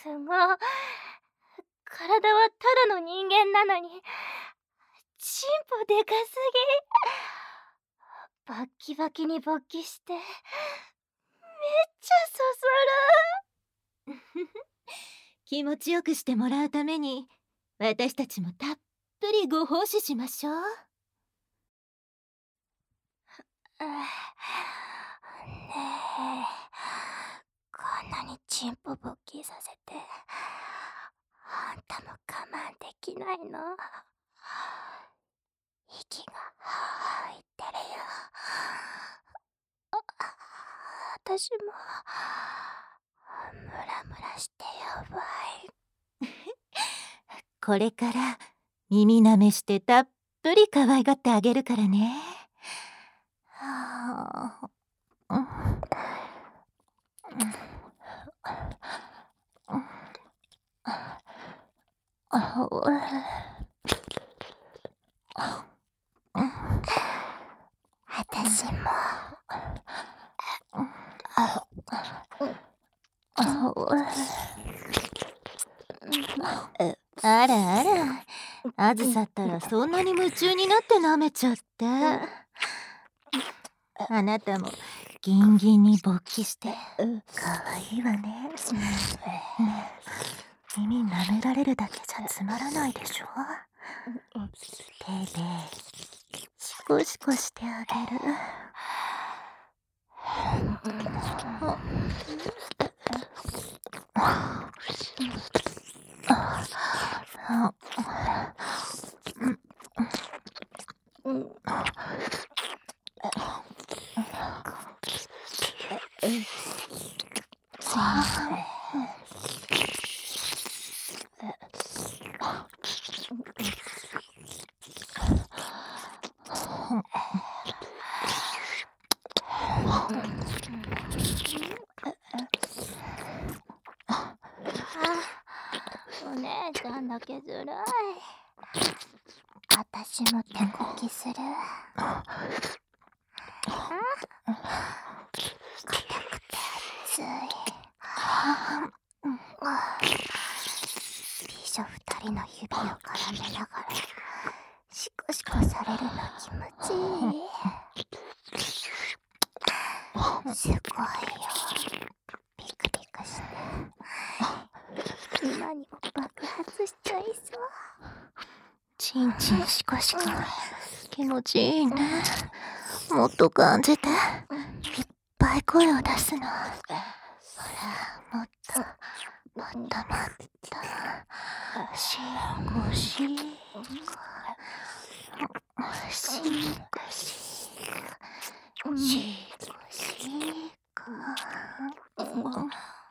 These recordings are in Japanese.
体はただの人間なのに、チンポでかすぎ。バッキバキに勃起して、めっちゃそそる。 気持ちよくしてもらうために、私たちもたっぷりご奉仕しましょう。 ねえ、こんなにチンポ勃起させて、あんたも我慢できないの？息が入ってるよ。私もムラムラしてやばい。 これから耳なめしてたっぷり可愛がってあげるからね。 私も。 あらあら、あずさったらそんなに夢中になって舐めちゃって。あなたもギンギンに勃起して可愛いわね。ねえ、耳舐められるだけじゃつまらないでしょ。手でシコシコしてあげる。 お姉ちゃんだけずるい。私も手こきする。硬くて熱い。美女二人の指を絡めながらシコシコされるの気持ちいい。すごいよ。ピクピクして今にも爆発しちゃいそう。 チンチンシコシコ気持ちいいね。もっと感じて、いっぱい声を出すの。ほら、もっともっともっとシコシコシコシコシコシコ。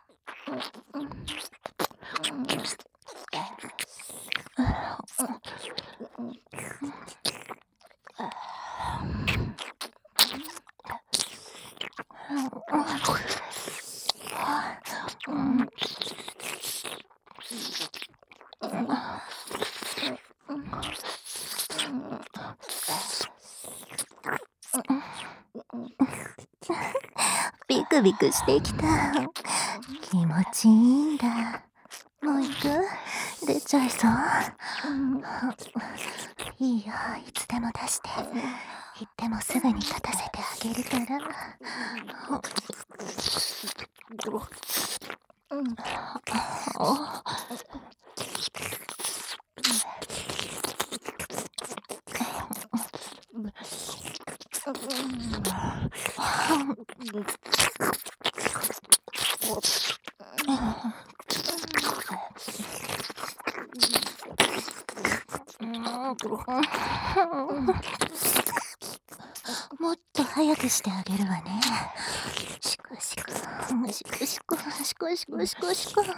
ビクビクしてきた。気持ちいいんだ。もう行く？出ちゃいそう？いいよ、いつでも出して。行ってもすぐに立たせてあげるから。もっと早くしてあげるわね。シコシコシコシコシコシコシコシコ。ほ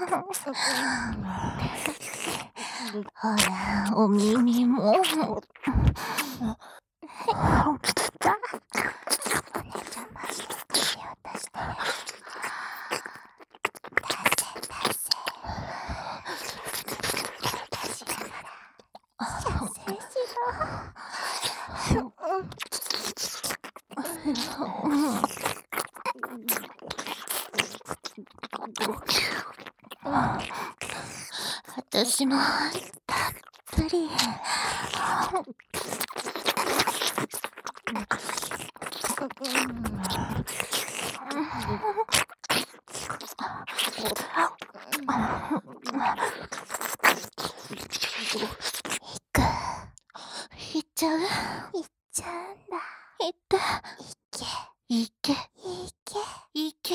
ら、お耳も。 お姉ちゃんも手を出して。 私もたっぷり。行っちゃう？ 行っちゃうんだ。 行って。 行け。 行け。行け。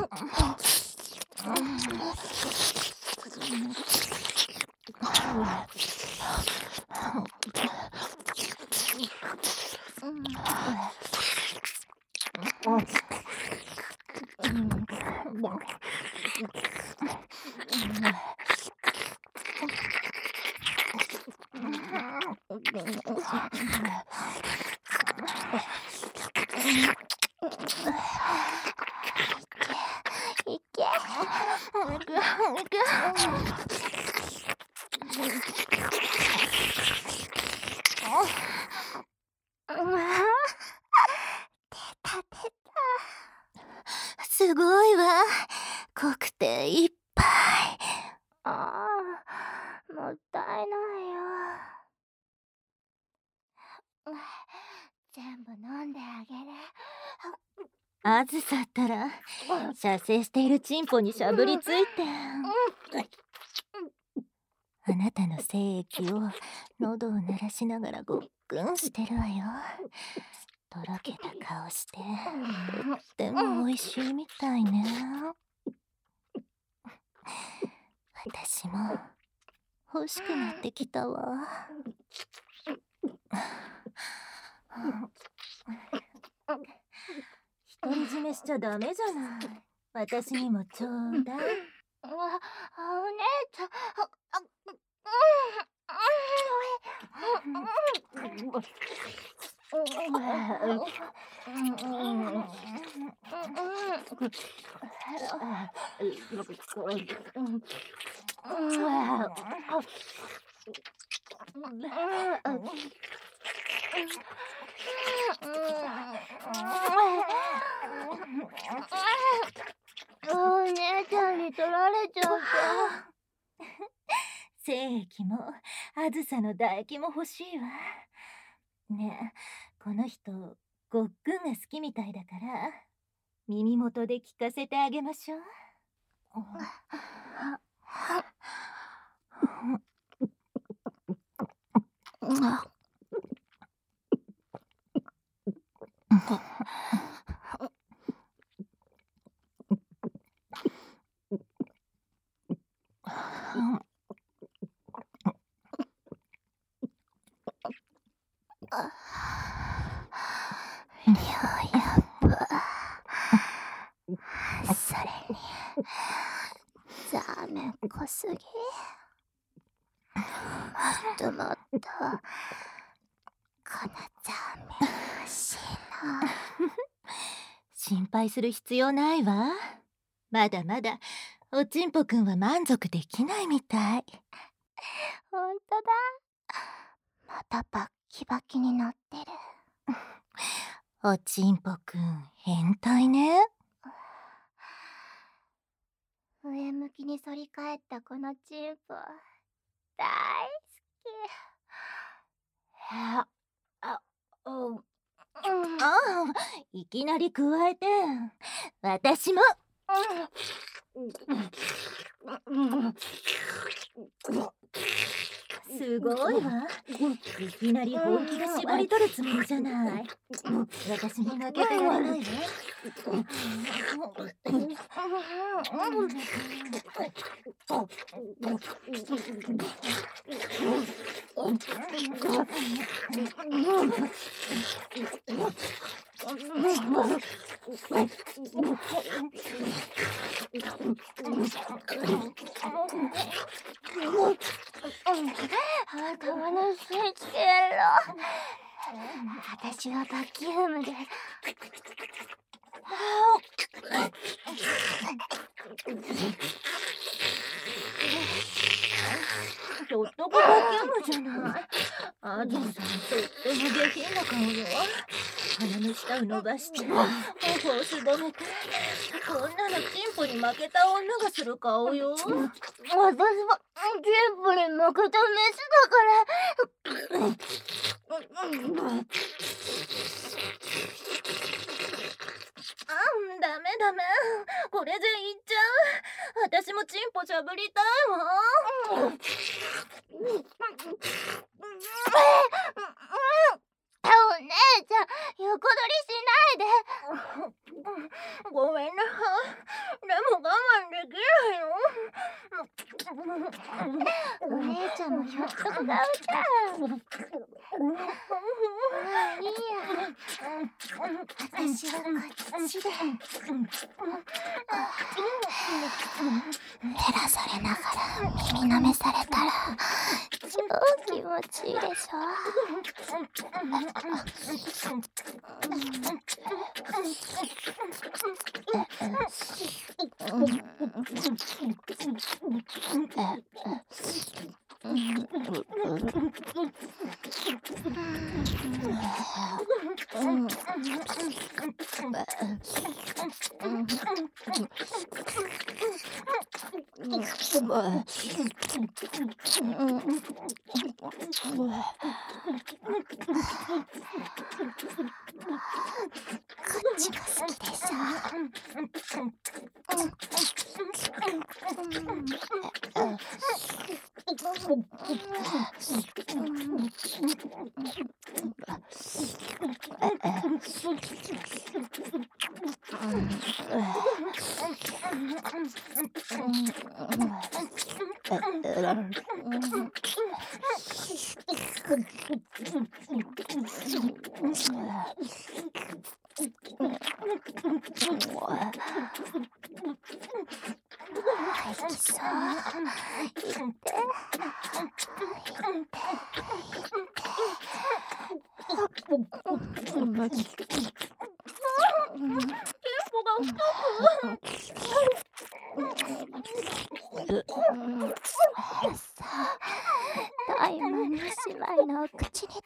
行け。出た。 すごいわ。濃くていっぱい。 ああ、もったいないよ。全部飲んであげる。 あずさったら射精しているチンポにしゃぶりついて、あなたの精液を喉を鳴らしながらごっくんしてるわよ。とろけた顔してとっても美味しいみたいね。私も欲しくなってきたわ。独り占めしちゃダメじゃない。私にもちょうだい。 お姉ちゃん。お姉ちゃんに取られちゃった。 精液もあずさの唾液も欲しいわ。ねえ、この人ごっくんが好きみたいだから耳元で聞かせてあげましょう。 量やっぱ。それにザーメン濃すぎ。もっともっとこのザーメン欲しいな。 心配する必要ないわ。まだまだおちんぽくんは満足できないみたい。 ほんとだ。またバッキバキになってる。 おちんぽくん変態ね。 上向きに反り返ったこのチンポ大好き。 いきなり加えて。私も。すごいわ。いきなり本気で絞り取るつもりじゃない。私も負けてられないわ。 頭のスイッチやろ。私はバキュームで。 とっとこバキュームじゃない。あずさんとっても下品な顔よ。 鼻の下を伸ばして頬をすぼめて、こんなのチンポに負けた女がする顔よ。 私はチンポに負けたメスだから。 ダメダメ、これじゃいっちゃう。私もチンポしゃぶりたいわ。 お姉ちゃん、横取りしないで。 ごめんなさい。でも我慢できないよ。 お姉ちゃんもひょっとこ顔じゃん。いいや。私はこっちで。照らされながら耳舐めされたら超気持ちいいでしょ。こっちが好きでしょ。大門の姉妹の口に出して。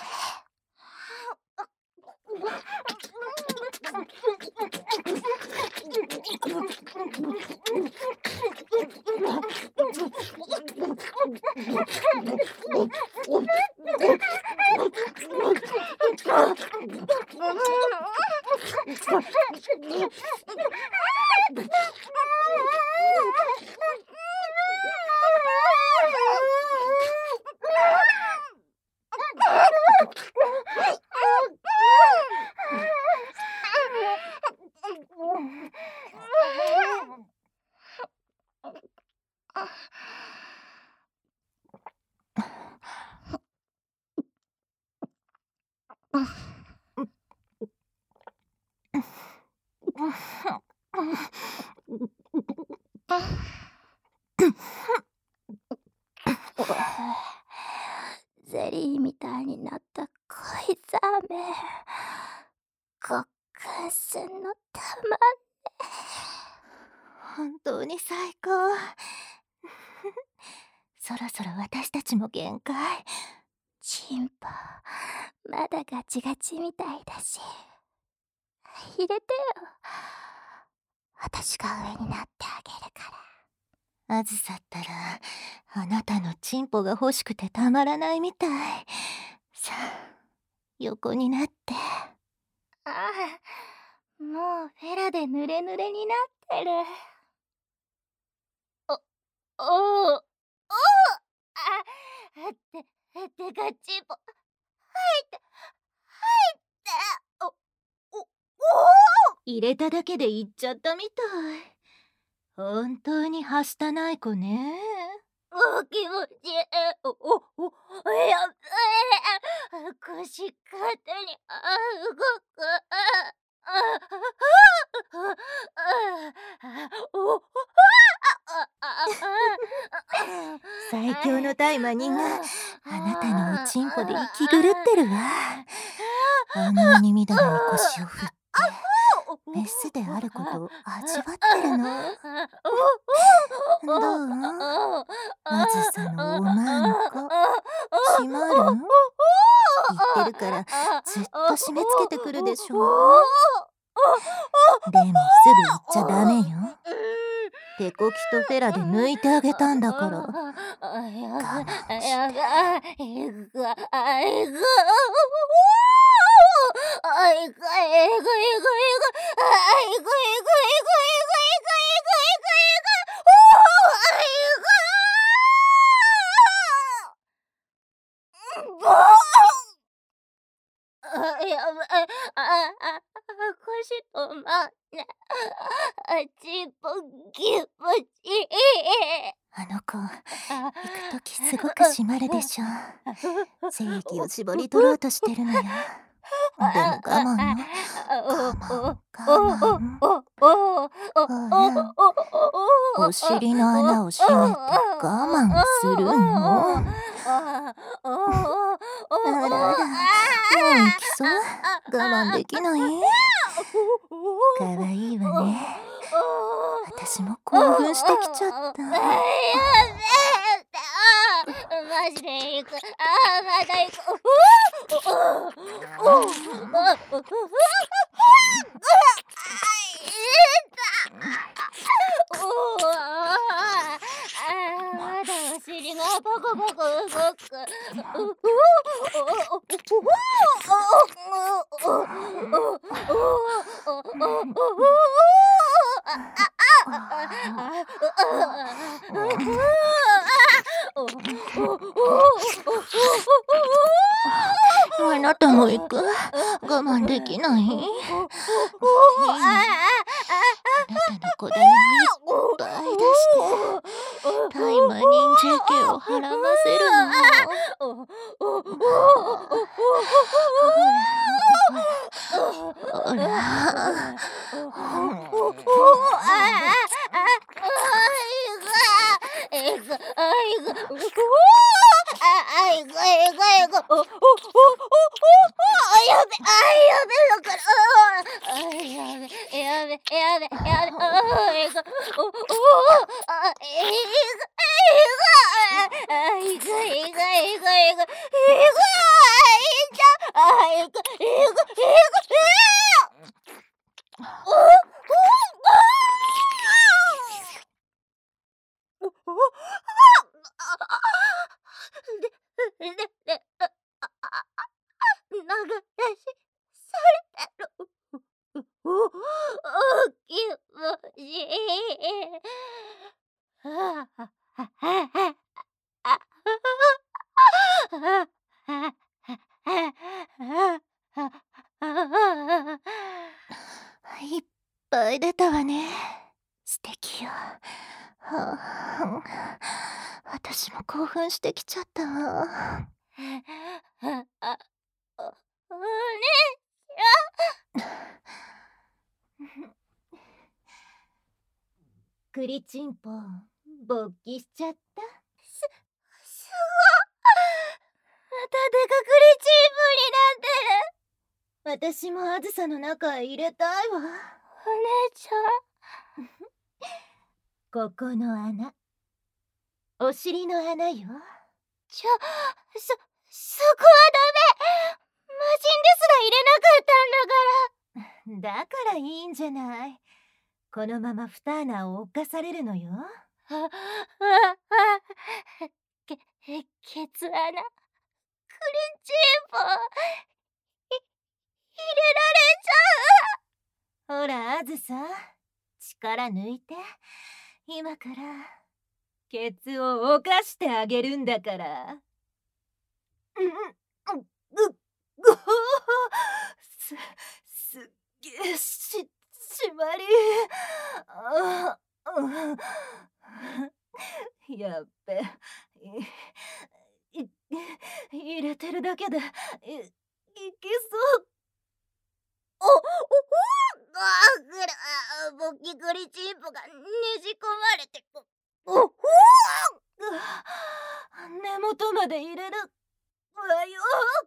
ゼリーみたいになった濃いザーメン、ごっくんすんのたまんね。 本当に最高。そろそろ私たちも限界。 チンポまだガチガチみたいだし、入れてよ。私が上になってあげるから。 あずさったらあなたのチンポが欲しくてたまらないみたい。さあ横になって。 ああ、もうフェラで濡れ濡れになってる。おあてかチンポ入って入れただけで行っちゃったみたい。本当にはしたない子ね。 気持ちいい。やっ腰勝手に動く。 最強の大魔人があなたのおちんぽで息狂ってるわ。あんなにみだらに腰を振ってメスであることを味わってるの。どう？あずさのおまんこ閉まる？言ってるからずっと締め付けてくるでしょ。でもすぐ行っちゃダメよ。手こきとフェラで抜いてあげたんだから。我慢腰止まんね。ちぽ気持ちいい。 あの子、行くときすごく締まるでしょ。精液を絞り取ろうとしてるのよ。でも我慢よ。我慢。ほら、お尻の穴を閉めて我慢するの。あらあら、もう行きそう？我慢できない？かわいいわね。私も興奮してきちゃった。 マジで行く。まだ行く。まだお尻がポコポコ動く。 あなたも行く？我慢できない？いいの？あなたの子種をいっぱい出してタイマーに JK をはらませるの。ほら。いっぱい出たわね。素敵よ。私も興奮してきちゃったわ。栗ちんぽ勃起しちゃった。 すごっ。またでかくりチープになってる。 私もあずさの中へ入れたいわ。 お姉ちゃん。 ここの穴、お尻の穴よ。 そこはダメ。魔人ですら入れなかったんだから。 だからいいんじゃない。このまま二穴を侵されるのよ。 ケツ穴、クリチーポ入れられちゃう。 ほらあずさ、力抜いて。今からケツを犯してあげるんだから。すっげえ締まり。やっべ。入れてるだけでいけそう。 ボキグリチンポがねじ込まれて根元まで入れるわよ。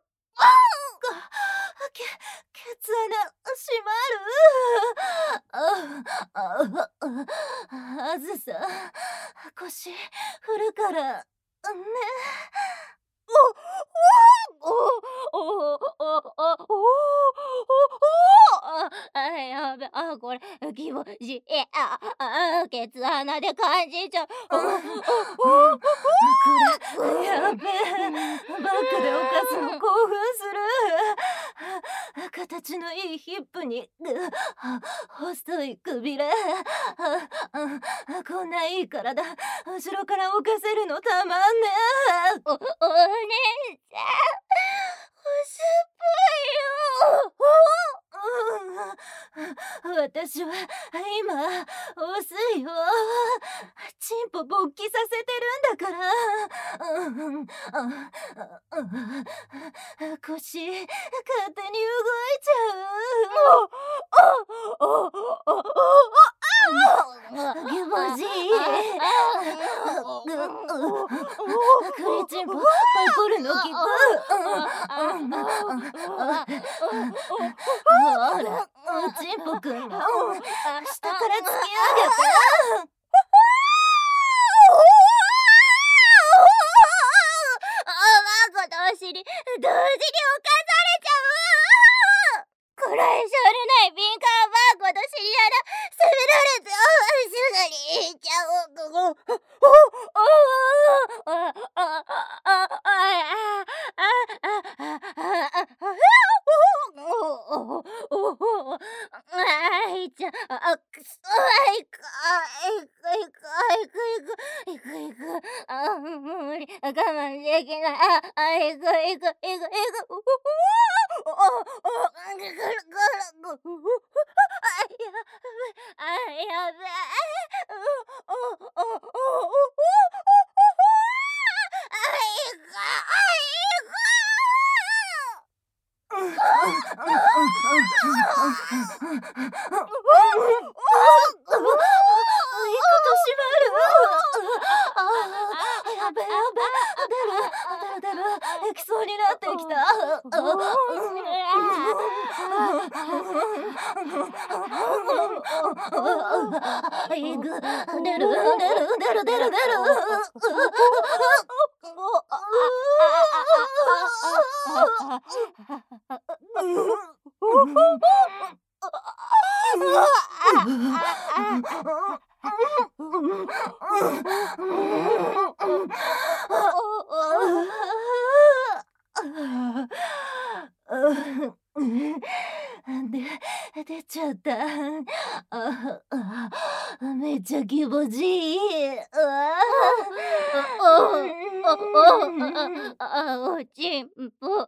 ケツ穴閉まる。あずさ、腰振るからね。 やべ、これ気持ちいい。ケツ穴で感じちゃう。 これやべえ、バックでおかずも興奮する。形のいいヒップに細いくびれ、こんないい体後ろから浮かせるのたまんねえ。 お姉さん、薄っ私は今おすいをチンポ勃起させてるんだから。腰勝手に動いちゃう。気持ちいい。クリチンポパコるの聞く。ほら、チンポくんが下から突き上げて。 ワゴのお尻同時に侵されちゃう。こらえ性のない敏感ワゴの尻穴攻められてすぐにいっちゃう。無理、我慢できない。いく。やべできそうになってきた。出る。出ちゃった。めっちゃ気持ちいい。 おちんぽ。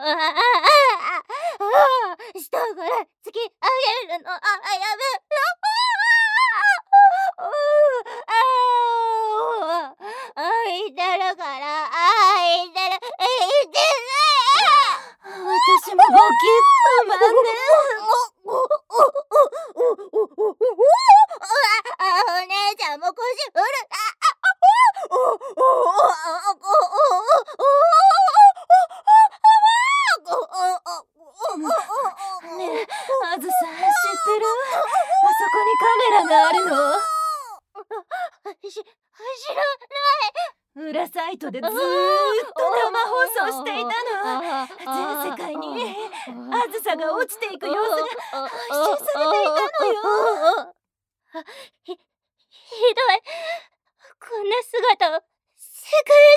下から突き上げるのやめ痛るから、痛る。 私もボキッとまんね。 お姉ちゃんも腰振る。 ねえ、あずさん知ってる？あそこにカメラがあるの。 知らない。 裏サイトでずーっと生放送していたの。全世界にあずさが落ちていく様子が配信されていたのよ。 ひどい。こんな姿を世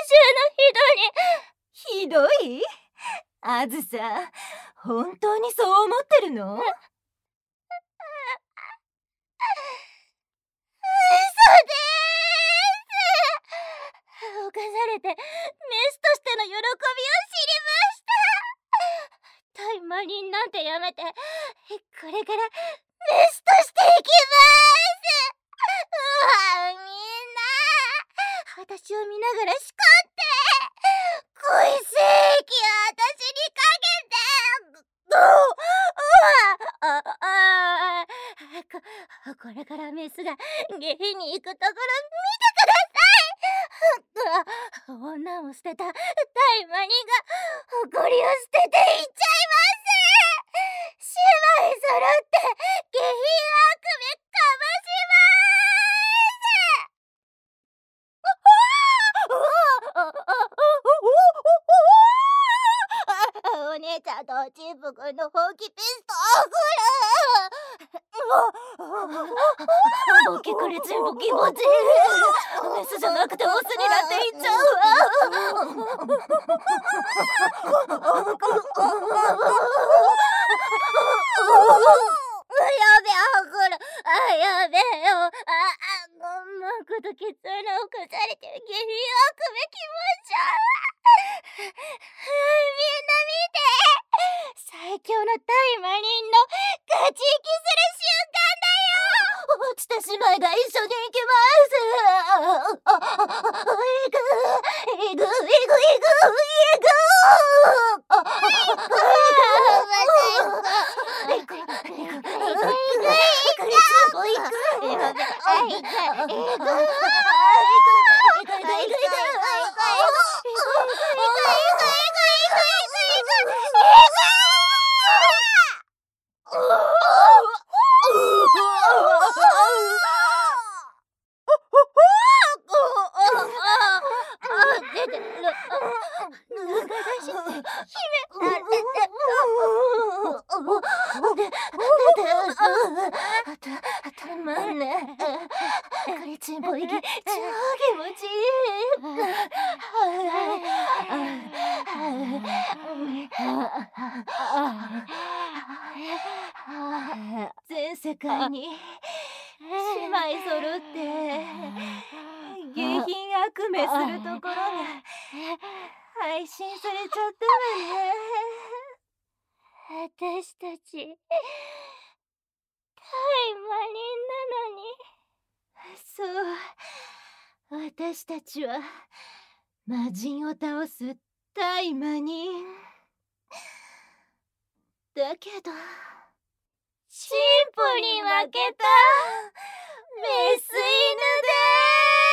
界中の人に。 ひどい？あずさ、本当にそう思ってるの？ 犯されてメスとしての喜びを知りました。タイマリンなんてやめて、これからメスとしていきます。みんな私を見ながらしこって恋精液を私にかけて。これからメスが下品に行くところ見てください。女を捨てたタイマニが誇りを捨てていっちゃいます。姉妹揃って下品あくびかまします。 姉ちゃんとチンプくんの本気ピスト送る。ボキクリチンポ気持ちいい。メスじゃなくてオスになっていっちゃうわ。やべえ、送る。やべえよ。マクとケツ穴を刺されてる下痢をくべ気持ち悪い。みんな見て。最強の大魔人の勝ち息する瞬間だよ。落ちた姉妹が一緒に行きます。行く。出てる。たまんねえ。クリチンポ息超気持ちいい。全世界に姉妹揃って下品悪夢するところが配信されちゃったわね。私たち大魔人なのに。そう、私たちは魔人を倒す大魔人だけど、チンポに負けたメス犬です。